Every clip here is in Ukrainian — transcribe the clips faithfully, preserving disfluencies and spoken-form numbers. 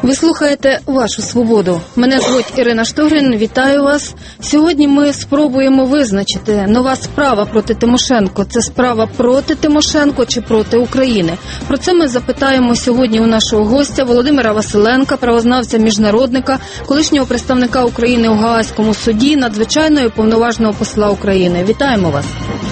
Ви слухаєте «Вашу свободу». Мене звуть Ірина Штогрин, вітаю вас. Сьогодні ми спробуємо визначити, нова справа проти Тимошенко – це справа проти Тимошенко чи проти України? Про це ми запитаємо сьогодні у нашого гостя Володимира Василенка, правознавця-міжнародника, колишнього представника України у Гаазькому суді, надзвичайного і повноважного посла України. Вітаємо вас.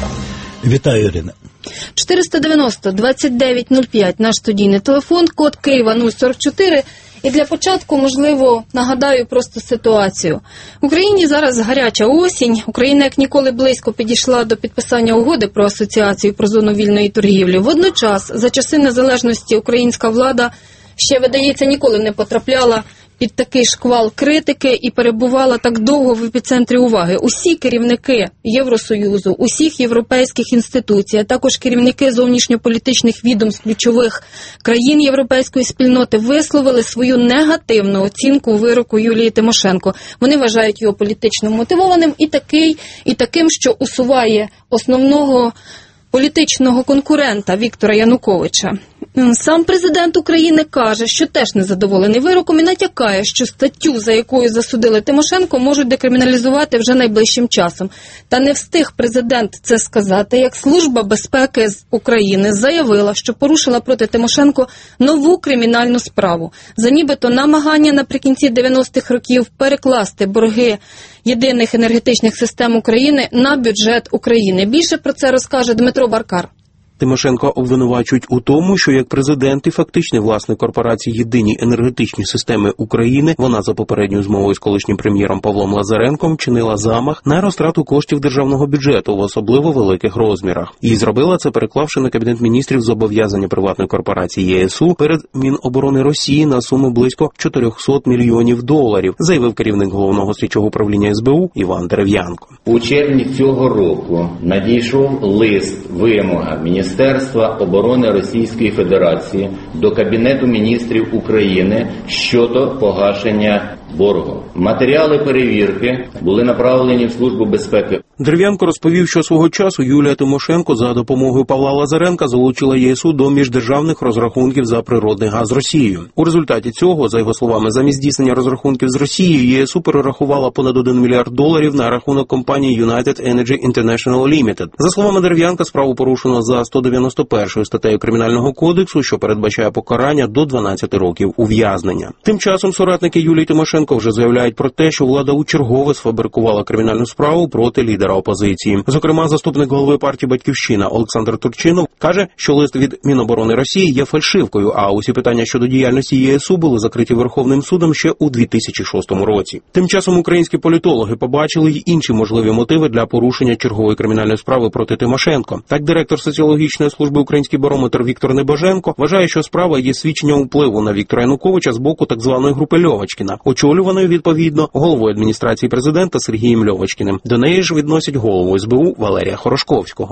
Вітаю, Ірина. чотириста дев'яносто двадцять дев'ять нуль п'ять наш студійний телефон, код Києва нуль сорок чотири. І для початку, можливо, нагадаю просто ситуацію. В Україні зараз гаряча осінь. Україна як ніколи близько підійшла до підписання угоди про асоціацію про зону вільної торгівлі. Водночас, за часи незалежності українська влада ще, видається, ніколи не потрапляла під такий шквал критики і перебувала так довго в епіцентрі уваги. Усі керівники Євросоюзу, усіх європейських інституцій, а також керівники зовнішньополітичних відомств ключових країн європейської спільноти висловили свою негативну оцінку вироку Юлії Тимошенко. Вони вважають його політично мотивованим і такий, і таким, що усуває основного політичного конкурента Віктора Януковича. Сам президент України каже, що теж незадоволений вироком і натякає, що статтю, за якою засудили Тимошенко, можуть декриміналізувати вже найближчим часом. Та не встиг президент це сказати, як Служба безпеки з України заявила, що порушила проти Тимошенко нову кримінальну справу за нібито намагання наприкінці дев'яностих років перекласти борги єдиних енергетичних систем України на бюджет України. Більше про це розкаже Дмитро Баркар. Тимошенко обвинувачують у тому, що як президент і фактичний власник корпорації «Єдині енергетичні системи України», вона за попередньою змовою з колишнім прем'єром Павлом Лазаренком вчинила замах на розтрату коштів державного бюджету в особливо великих розмірах. І зробила це, переклавши на Кабінет міністрів зобов'язання приватної корпорації ЄСУ перед Міноборони Росії на суму близько чотириста мільйонів доларів, заявив керівник Головного слідчого управління ес бе у Іван Дерев'янко. У червні цього року надійшов лист вимога Міністерства оборони Російської Федерації до Кабінету міністрів України щодо погашення боргу. Матеріали перевірки були направлені в Службу безпеки. Дерев'янко розповів, що свого часу Юлія Тимошенко за допомогою Павла Лазаренка залучила ЄСУ до міждержавних розрахунків за природний газ з Росією. У результаті цього, за його словами, замість здійснення розрахунків з Росією, ЄСУ перерахувала понад один мільярд доларів на рахунок компанії United Energy International Limited. За словами Дерев'янка, справу порушено за сто дев'яносто першою статтею Кримінального кодексу, що передбачає покарання до дванадцяти років ув'язнення. Тим часом соратники Юлії Тимошенко вже заявляють про те, що влада учергове сфабрикувала кримінальну справу проти лідера опозиції. Зокрема, заступник голови партії «Батьківщина» Олександр Турчинов каже, що лист від Міноборони Росії є фальшивкою, а усі питання щодо діяльності ЄСУ були закриті Верховним судом ще у дві тисячі шостому році. Тим часом українські політологи побачили й інші можливі мотиви для порушення чергової кримінальної справи проти Тимошенко. Так, директор соціологічної служби «Український барометр» Віктор Небоженко вважає, що справа є свідченням впливу на Віктора Януковича з боку так званої групи Льовочкіна, очолюваної, відповідно, головою адміністрації президента Сергієм Льовочкіним. До неї ж відносять голову ес бе у Валерія Хорошковського.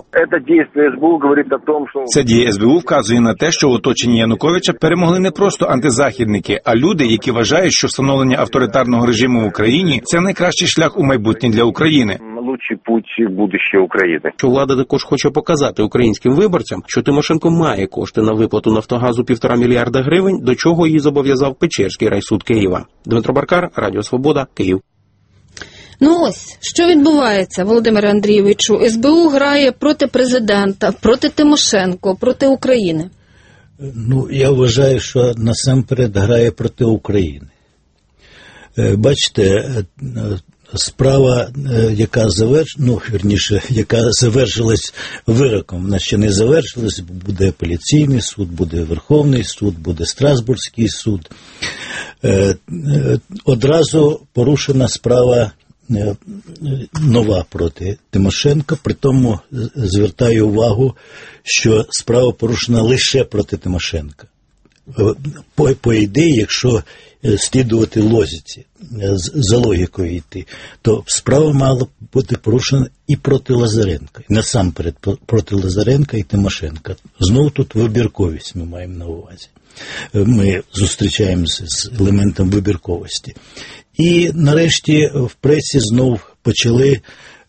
Ця дія ес бе у вказує на те, що в оточенні Януковича перемогли не просто антизахідники, а люди, які вважають, що встановлення авторитарного режиму в Україні – це найкращий шлях у майбутнє для України. Лучший путь будущего України. Що влада також хоче показати українським виборцям, що Тимошенко має кошти на виплату Нафтогазу півтора мільярда гривень, до чого її зобов'язав Печерський райсуд Києва. Дмитро Баркар, Радіо Свобода, Київ. Ну ось, що відбувається, Володимире Андрійовичу? ес бе у грає проти президента, проти Тимошенко, проти України. Ну, я вважаю, що насамперед грає проти України. Бачите, справа, яка заверш... ну, вірніше, яка завершилась вироком, вона ще не завершилась, буде апеляційний суд, буде Верховний суд, буде Страсбурзький суд. Одразу порушена справа нова проти Тимошенка, при тому звертаю увагу, що справа порушена лише проти Тимошенка. По, по ідеї, якщо слідувати логіці, за логікою йти, то справа мала бути порушена і проти Лазаренка, і насамперед проти Лазаренка і Тимошенка. Знову тут вибірковість ми маємо на увазі. Ми зустрічаємося з елементом вибірковості. І нарешті в пресі знов почали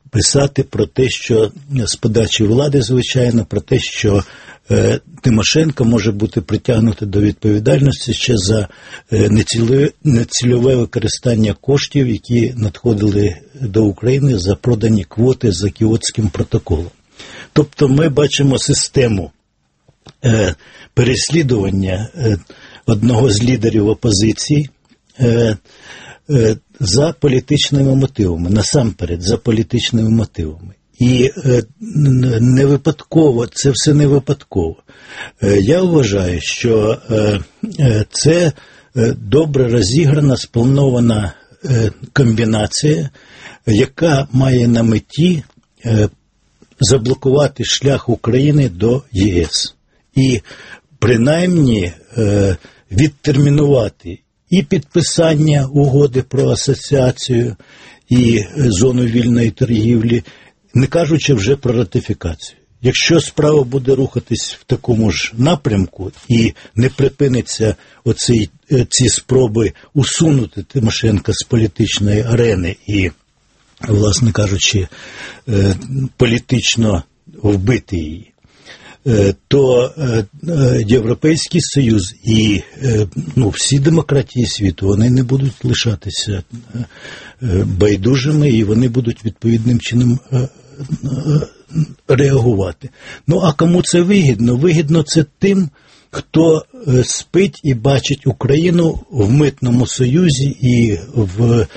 писати про те, що з подачі влади, звичайно, про те, що е, Тимошенко може бути притягнута до відповідальності ще за е, нецільове, нецільове використання коштів, які надходили до України за продані квоти за Кіотським протоколом. Тобто ми бачимо систему е, переслідування е, одного з лідерів опозиції е, е, за політичними мотивами, насамперед за політичними мотивами. І е, не випадково, це все не випадково. Е, я вважаю, що е, е, це е, добре розіграна, спланована е, комбінація, яка має на меті е, заблокувати шлях України до ЄС. І принаймні е, відтермінувати і підписання угоди про асоціацію, і зону вільної торгівлі, не кажучи вже про ратифікацію. Якщо справа буде рухатись в такому ж напрямку і не припиниться оці, ці спроби усунути Тимошенка з політичної арени і, власне кажучи, політично вбити її, то Європейський Союз і ну, всі демократії світу, вони не будуть лишатися байдужими, і вони будуть відповідним чином реагувати. Ну, а кому це вигідно? Вигідно це тим, хто спить і бачить Україну в Митному Союзі і в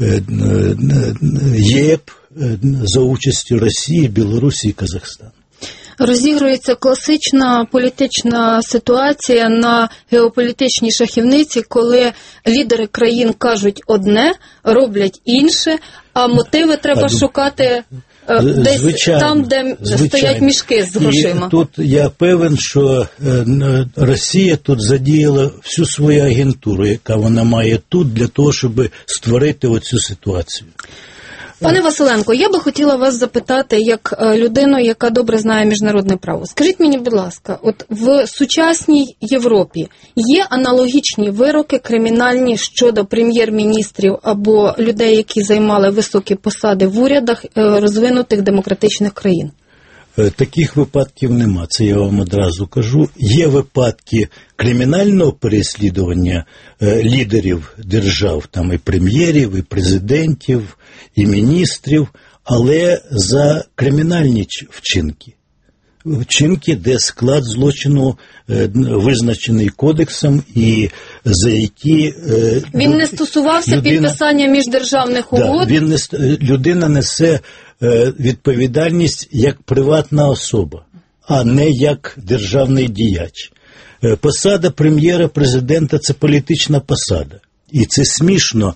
ЄП за участю Росії, Білорусі і Казахстану. Розігрується класична політична ситуація на геополітичній шахівниці, коли лідери країн кажуть одне, роблять інше, а мотиви треба а, шукати десь звичайно, там, де звичайно. стоять мішки з грошима. І тут я певен, що Росія тут задіяла всю свою агентуру, яка вона має тут, для того, щоб створити оцю ситуацію. Пане Василенко, я би хотіла вас запитати, як людину, яка добре знає міжнародне право. Скажіть мені, будь ласка, от в сучасній Європі є аналогічні вироки кримінальні щодо прем'єр-міністрів або людей, які займали високі посади в урядах розвинутих демократичних країн? Таких випадків нема, це я вам одразу кажу. Є випадки кримінального переслідування е, лідерів держав, там і прем'єрів, і президентів, і міністрів, але за кримінальні вчинки. Вчинки, де склад злочину е, визначений кодексом і за які... Е, він не стосувався людина, підписання міждержавних угод? Да, він не, людина несе відповідальність як приватна особа, а не як державний діяч. Посада прем'єра-президента – це політична посада. І це смішно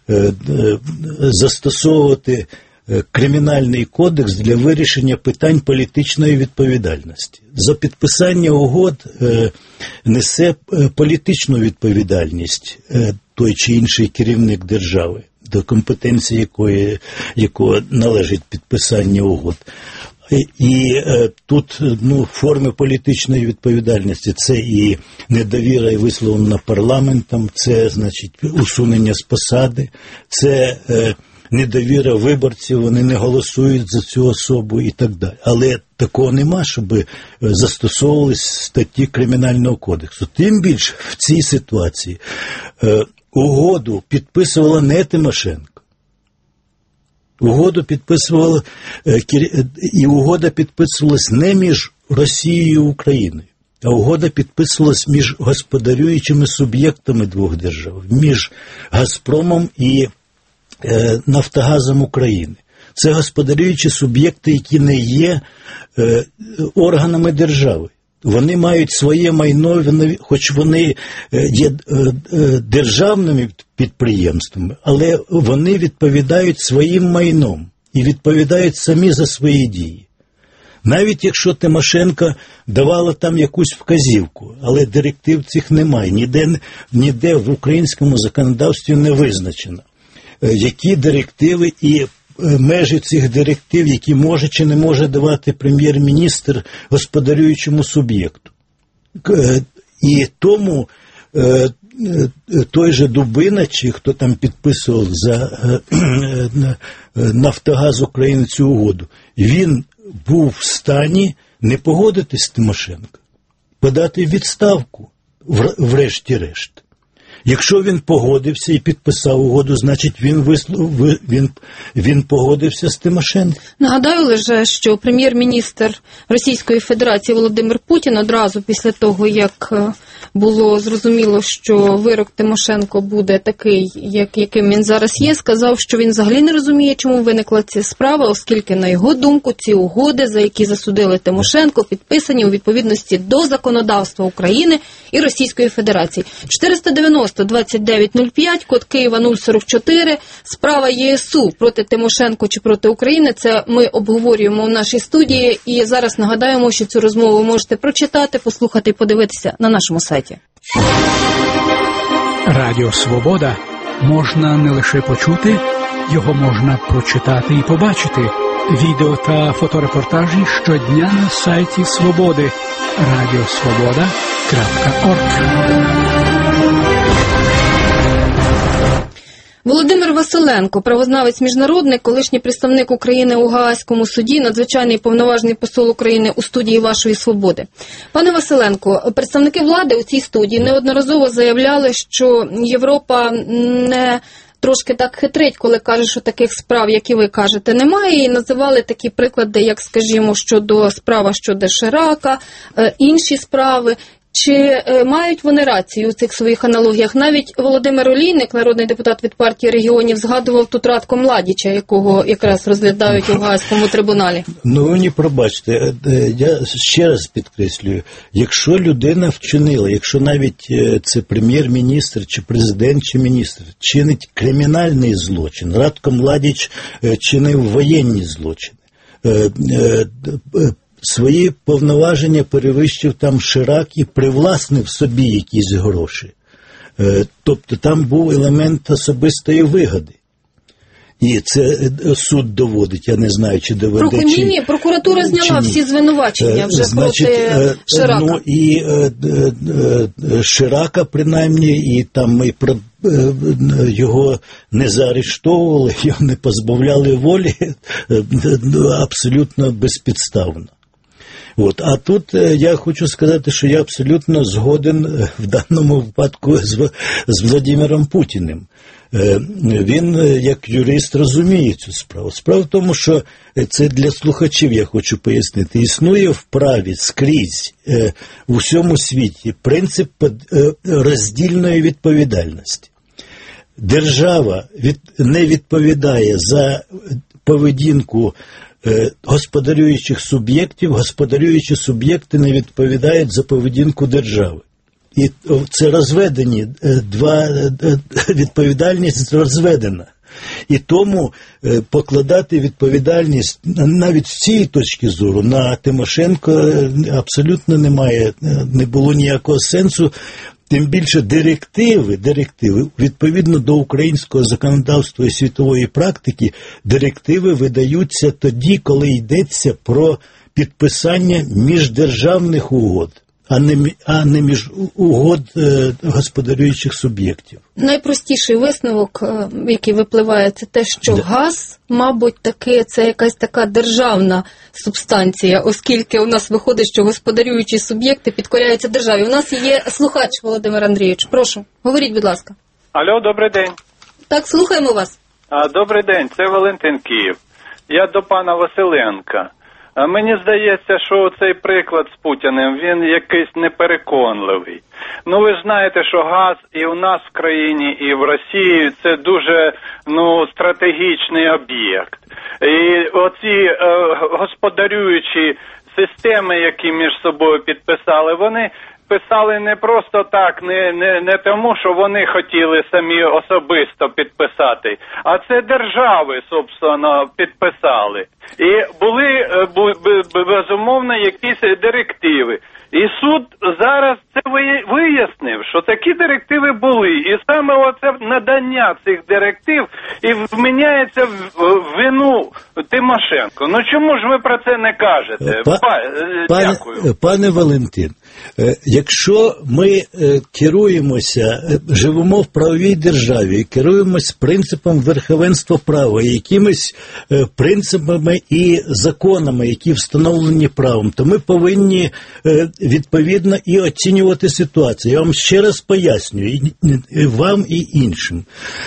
застосовувати кримінальний кодекс для вирішення питань політичної відповідальності. За підписання угод несе політичну відповідальність той чи інший керівник держави, до компетенції якої, якого належить підписання угод. І е, тут ну, форми політичної відповідальності – це і недовіра, і висловлена парламентом, це, значить, усунення з посади, це е, недовіра виборців, вони не голосують за цю особу і так далі. Але такого нема, щоб застосовувались статті Кримінального кодексу. Тим більше в цій ситуації е, угоду підписувала не Тимошенко. Угоду підписувала, і угода підписувалась не між Росією і Україною, а угода підписувалась між господарюючими суб'єктами двох держав, між Газпромом і е, Нафтогазом України. Це господарюючі суб'єкти, які не є е, органами держави. Вони мають своє майно, хоч вони є державними підприємствами, але вони відповідають своїм майном і відповідають самі за свої дії. Навіть якщо Тимошенко давала там якусь вказівку, але директив цих немає, ніде, ніде в українському законодавстві не визначено, які директиви і межі цих директив, які може чи не може давати прем'єр-міністр господарюючому суб'єкту. І тому той же Дубина, чи хто там підписував за Нафтогаз України цю угоду, він був в стані не погодитись з Тимошенко, подати відставку, врешті-решт. Якщо він погодився і підписав угоду, значить він, вислов, він, він погодився з Тимошенко. Нагадаю лише, що прем'єр-міністр Російської Федерації Володимир Путін одразу після того, як було зрозуміло, що вирок Тимошенко буде такий, як, яким він зараз є, сказав, що він взагалі не розуміє, чому виникла ця справа, оскільки, на його думку, ці угоди, за які засудили Тимошенко, підписані у відповідності до законодавства України і Російської Федерації. чотириста дев'яносто двадцять дев'ять нуль п'ять, код Києва нуль сорок чотири, справа ЄСУ проти Тимошенко чи проти України, це ми обговорюємо в нашій студії, і зараз нагадаємо, що цю розмову ви можете прочитати, послухати і подивитися на нашому сайті. Радіо «Свобода» можна не лише почути, його можна прочитати і побачити. Відео та фоторепортажі щодня на сайті «Свободи» радіосвобода крапка орг. Володимир Василенко, правознавець-міжнародник, колишній представник України у Гаазькому суді, надзвичайний повноважний посол України у студії вашої «Свободи». Пане Василенко, представники влади у цій студії неодноразово заявляли, що Європа не трошки так хитрить, коли каже, що таких справ, як і ви кажете, немає, і називали такі приклади, як, скажімо, щодо справа щодо Ширака, інші справи. Чи е, мають вони рацію у цих своїх аналогіях? Навіть Володимир Олійник, народний депутат від партії регіонів, згадував тут Радко Младіча, якого якраз розглядають у Гаазькому трибуналі. Ну, ви не пробачте, я ще раз підкреслюю, якщо людина вчинила, якщо навіть це прем'єр-міністр, чи президент, чи міністр, чинить кримінальний злочин, Радко Младіч чинив воєнні злочини, свої повноваження перевищив там Ширак і привласнив собі якісь гроші. Тобто там був елемент особистої вигоди. І це суд доводить, я не знаю, чи доведе, Про, чи... Ні, прокуратура зняла всі звинувачення вже Значить, проти Ширака. Ну, і Ширака, принаймні, і там ми про його не заарештовували, його не позбавляли волі абсолютно безпідставно. От. А тут я хочу сказати, що я абсолютно згоден в даному випадку з, з Владимиром Путіним. Він, як юрист, розуміє цю справу. Справа в тому, що це для слухачів, я хочу пояснити, існує в праві скрізь у всьому світі принцип роздільної відповідальності. Держава від, не відповідає за поведінку господарюючих суб'єктів, господарюючі суб'єкти не відповідають за поведінку держави. І це розведені, два, відповідальність розведена. І тому покладати відповідальність навіть з цієї точки зору на Тимошенко абсолютно немає, не було ніякого сенсу. Тим більше директиви, директиви, відповідно до українського законодавства і світової практики, директиви видаються тоді, коли йдеться про підписання міждержавних угод, а не, а не між угод е, господарюючих суб'єктів. Найпростіший висновок, який випливає, це те, що да. газ, мабуть, таки це якась така державна субстанція, оскільки у нас виходить, що господарюючі суб'єкти підкоряються державі. У нас є слухач, Володимир Андрійович. Прошу, говоріть, будь ласка. Алло, добрий день. Так, слухаємо вас. А, добрий день, це Валентин Київ. Я до пана Василенка. А мені здається, що цей приклад з Путіним, він якийсь непереконливий. Ну, ви ж знаєте, що газ і у нас в країні, і в Росії – це дуже, ну, стратегічний об'єкт. І оці е, господарюючі системи, які між собою підписали, вони писали не просто так, не, не, не тому, що вони хотіли самі особисто підписати, а це держави, собственно, підписали. І були, безумовно, якісь директиви. І суд зараз це вияснив, що такі директиви були. І саме оце надання цих директив і вміняється в вину Тимошенко. Ну чому ж ви про це не кажете? Па, па, пане, дякую. Пане Валентин, якщо ми керуємося, живемо в правовій державі і керуємося принципом верховенства права, якимись принципами і законами, які встановлені правом, то ми повинні відповідно і оцінювати ситуацію. Я вам ще раз пояснюю, і вам і іншим,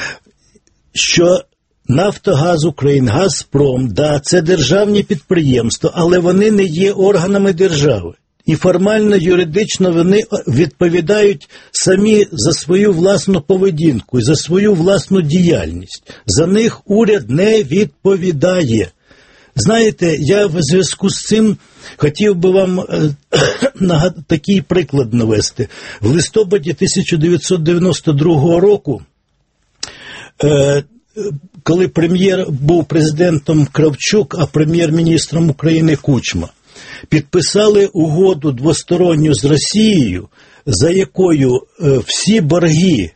що Нафтогаз України, Газпром, да, це державні підприємства, але вони не є органами держави. І формально, юридично вони відповідають самі за свою власну поведінку, за свою власну діяльність. За них уряд не відповідає. Знаєте, я в зв'язку з цим хотів би вам е, такий приклад навести. В листопаді тисяча дев'ятсот дев'яносто другого року е, коли прем'єр був президентом Кравчук, а прем'єр-міністром України Кучма, підписали угоду двосторонню з Росією, за якою всі борги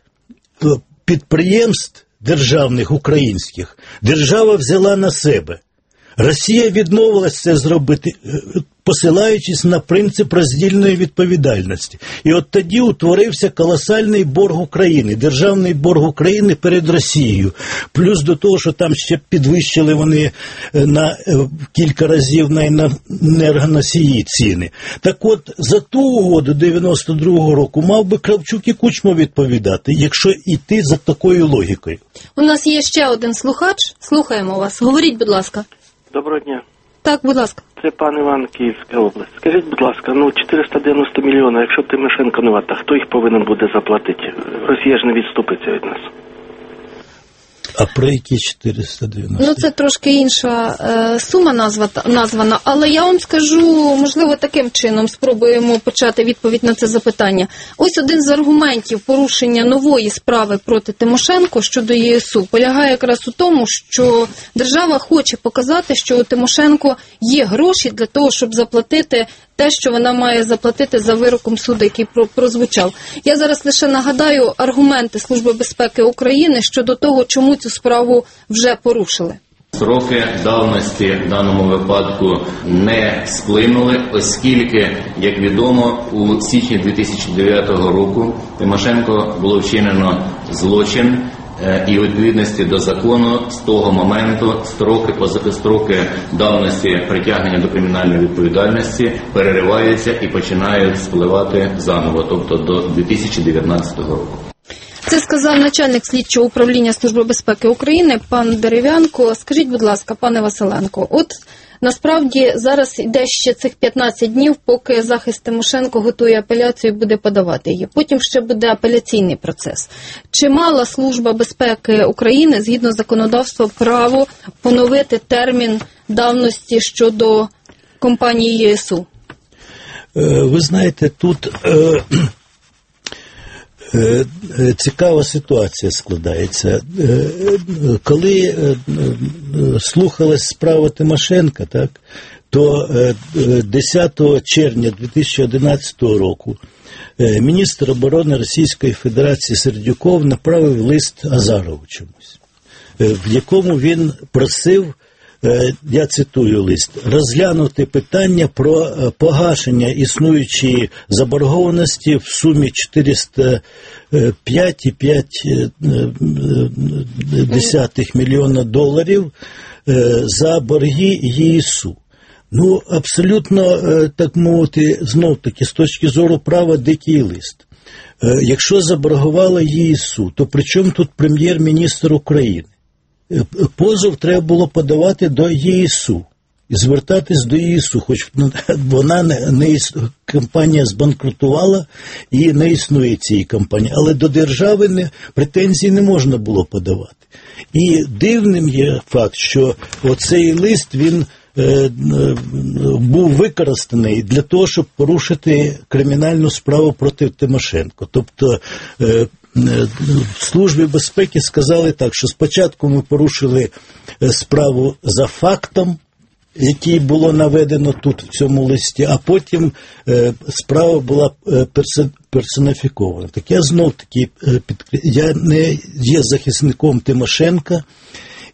підприємств державних українських держава взяла на себе. Росія відмовилася це зробити, посилаючись на принцип роздільної відповідальності. І от тоді утворився колосальний борг України, державний борг України перед Росією. Плюс до того, що там ще підвищили вони на кілька разів на енергоносії ціни. Так от, за ту угоду дев'яносто другого року мав би Кравчук і Кучма відповідати, якщо йти за такою логікою. У нас є ще один слухач. Слухаємо вас. Говоріть, будь ласка. Доброго дня. Так, будь ласка. Це пан Іван, Київська область. Скажіть, будь ласка, ну чотириста дев'яносто мільйонів, якщо Тимошенко не вата, хто їх повинен буде заплатити? Росія ж не відступиться від нас. А про які чотириста дев'яносто? Ну, це трошки інша е, сума назва, названа, але я вам скажу, можливо, таким чином спробуємо почати відповідь на це запитання. Ось один з аргументів порушення нової справи проти Тимошенко щодо ЄСУ полягає якраз у тому, що держава хоче показати, що у Тимошенко є гроші для того, щоб заплатити те, що вона має заплатити за вироком суду, який прозвучав. Я зараз лише нагадаю аргументи Служби безпеки України щодо того, чому цю справу вже порушили. Сроки давності в даному випадку не сплинули, оскільки, як відомо, у січні дві тисячі дев'ятого року Тимошенко було вчинено злочин, і у відповідності до закону з того моменту строки, строки давності притягнення до кримінальної відповідальності перериваються і починають спливати заново, тобто до дві тисячі дев'ятнадцятого року. Це сказав начальник слідчого управління Служби безпеки України пан Дерев'янко. Скажіть, будь ласка, пане Василенко, от насправді зараз йде ще цих п'ятнадцять днів, поки захист Тимошенко готує апеляцію і буде подавати її. Потім ще буде апеляційний процес. Чи мала Служба безпеки України, згідно законодавства, право поновити термін давності щодо компанії ЄСУ? Ви знаєте, тут е, е, цікава ситуація складається. Е, коли е, слухалась справа Тимошенка, так, то е, десятого червня дві тисячі одинадцятого року е, міністр оборони Російської Федерації Сердюков направив лист Азаровичу, е, в якому він просив, я цитую лист, розглянути питання про погашення існуючої заборгованості в сумі чотириста п'ять цілих п'ять десятих мільйона доларів за борги ЄСУ. Ну, абсолютно, так мовити, знов-таки, з точки зору права, дикий лист. Якщо заборгувала ЄСУ, то при чому тут прем'єр-міністр України? Позов треба було подавати до ЄСУ і звертатись до ЄСУ, хоч вона не, не компанія збанкрутувала і не існує цієї компанії, але до держави не, претензій не можна було подавати. І дивним є факт, що оцей лист, він е, е, був використаний для того, щоб порушити кримінальну справу проти Тимошенко. Тобто е, в Службі безпеки сказали так, що спочатку ми порушили справу за фактом, який було наведено тут в цьому листі, а потім е, справа була перс- персоніфікована. Так я знов таки, е, під... я не є захисником Тимошенка,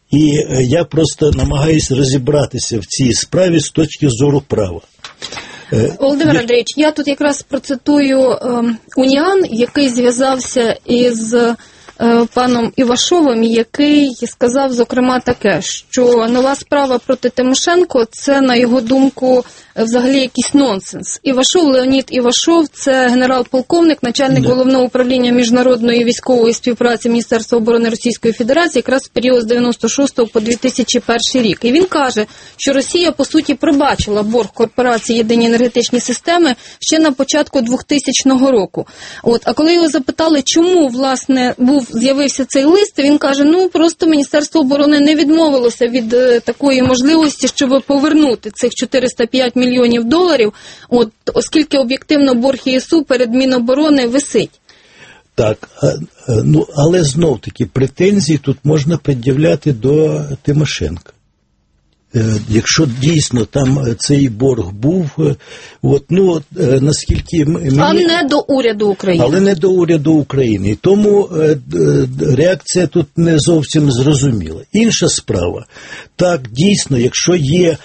І я просто намагаюся розібратися в цій справі з точки зору права. Володимир Андрійович, я тут якраз процитую е, Уніан, який зв'язався із е, паном Івашовим, який сказав, зокрема, таке, що нова справа проти Тимошенко – це, на його думку, взагалі якийсь нонсенс. Івашов, Леонід Івашов – це генерал-полковник, начальник yeah. Головного управління міжнародної військової співпраці Міністерства оборони Російської Федерації якраз в період з дев'яносто шостого по дві тисячі перший рік. І він каже, що Росія, по суті, пробачила борг корпорації «Єдині енергетичні системи» ще на початку двохтисячного року. От, а коли його запитали, чому, власне, був з'явився цей лист, він каже, ну, просто Міністерство оборони не відмовилося від е, такої можливості, щоб повернути цих чотириста п'ять мільйонів доларів, от, оскільки об'єктивно борг ЄСУ перед Міноборони висить. Так, ну, але знов-таки претензії тут можна пред'являти до Тимошенка. Якщо дійсно там цей борг був, от, ну, наскільки мені... А не до уряду України. Але не до уряду України. І тому реакція тут не зовсім зрозуміла. Інша справа. Так, дійсно, якщо є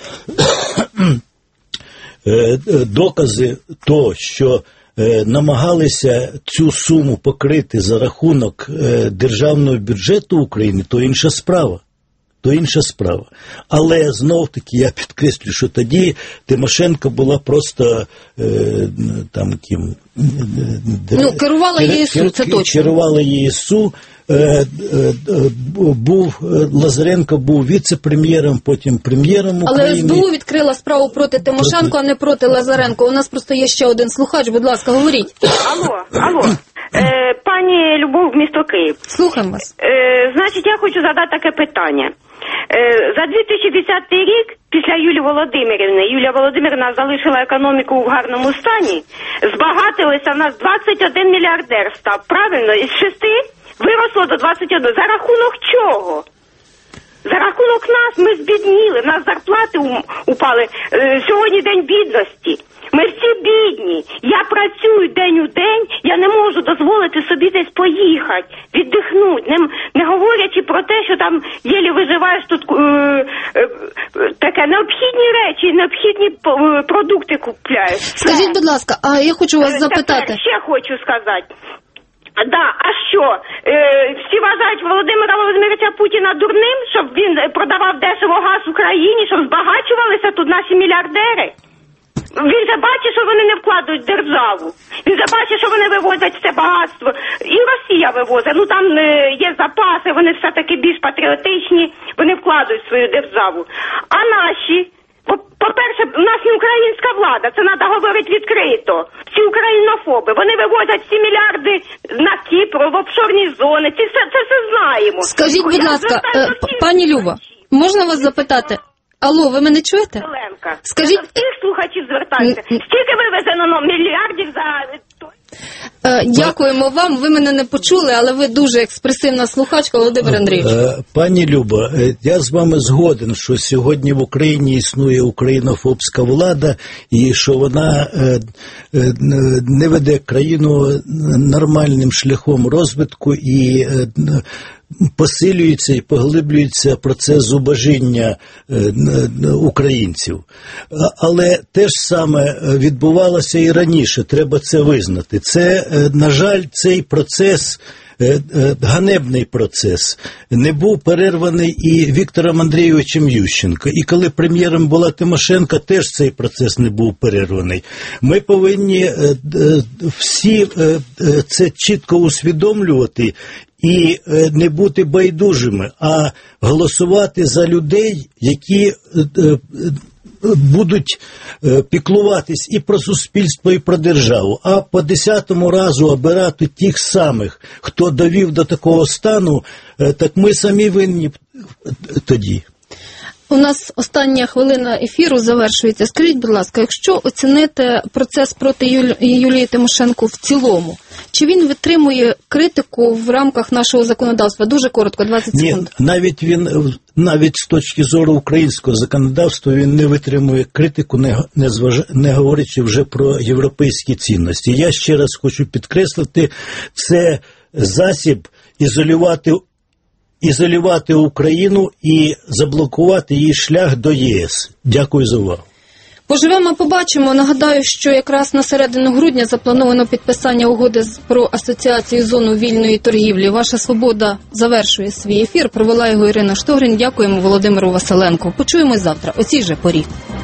докази того, що намагалися цю суму покрити за рахунок державного бюджету України, то інша справа. То інша справа. Але знов-таки я підкреслю, що тоді Тимошенко була просто е, там ким... Ну, керувала ЄСУ, це точно. Керувала ЄСУ. Е, е, був, Лазаренко був віце-прем'єром, потім прем'єром України. Але СБУ відкрила справу проти Тимошенко, проти... а не проти Лазаренко. У нас просто є ще один слухач, будь ласка, говоріть. Алло, алло. Е, пані Любов, місто Київ. Слухаємо вас. Е, значить, я хочу задати таке питання. За дві тисячі десятий рік, після Юлії Володимирівни, Юлія Володимирівна залишила економіку в гарному стані, збагатилися в нас двадцять один мільярдер став, правильно? Із шести виросло до двадцяти одного. За рахунок чого? За рахунок нас ми збідніли, в нас зарплати упали. Сьогодні день бідності. Ми всі бідні. Я працюю день у день, я не можу дозволити собі десь поїхати, віддихнути, не, не говорячи про те, що там єлі виживаєш тут е, е, таке необхідні речі, необхідні продукти купляєш. Скажіть, будь ласка, а я хочу вас запитати. Тепер ще хочу сказати. Да, а що? Е, всі вважають Володимира Володимировича Путіна дурним, щоб він продавав дешево газ Україні, щоб збагачувалися тут наші мільярдери? Він же бачить, що вони не вкладають в державу. Він же бачить, що вони вивозять це багатство. І Росія вивозить. Ну там е, є запаси, вони все-таки більш патріотичні, вони вкладають в свою державу. А наші, по-перше, у нас не українська влада, це треба говорити відкрито. Всі українофоби, вони вивозять всі мільярди на Кіпр, в офшорні зони, це все, це все знаємо. Скажіть, будь ласка, е, пані Люба, можна вас запитати? Алло, ви мене чуєте? Оленка, скажіть... я до всіх слухачів звертаюся. Скільки вивезено мільярдів за... Е, дякуємо вам, ви мене не почули, але ви дуже експресивна слухачка, Володимир Андрійович. Пані Люба, я з вами згоден, що сьогодні в Україні існує українофобська влада і що вона не веде країну нормальним шляхом розвитку і посилюється і поглиблюється процес зубожіння українців. Але те ж саме відбувалося і раніше, треба це визнати. Це, на жаль, цей процес, ганебний процес, не був перерваний і Віктором Андрійовичем Ющенко. І коли прем'єром була Тимошенко, теж цей процес не був перерваний. Ми повинні всі це чітко усвідомлювати і не бути байдужими, а голосувати за людей, які будуть піклуватись і про суспільство, і про державу. А по десятому разу обирати тих самих, хто довів до такого стану, так ми самі винні тоді. У нас остання хвилина ефіру завершується. Скажіть, будь ласка, якщо оцінити процес проти Юлі... Юлії Тимошенко в цілому, чи він витримує критику в рамках нашого законодавства? Дуже коротко, двадцять секунд. Ні, навіть він, навіть з точки зору українського законодавства, він не витримує критику, не, не, зваж... не говорячи вже про європейські цінності. Я ще раз хочу підкреслити, це засіб ізолювати ізолювати Україну і заблокувати її шлях до ЄС. Дякую за увагу. Поживемо, побачимо. Нагадаю, що якраз на середину грудня заплановано підписання угоди про асоціацію зону вільної торгівлі. Ваша свобода завершує свій ефір. Провела його Ірина Штогрин. Дякуємо Володимиру Василенку. Почуємось завтра о цій же порі.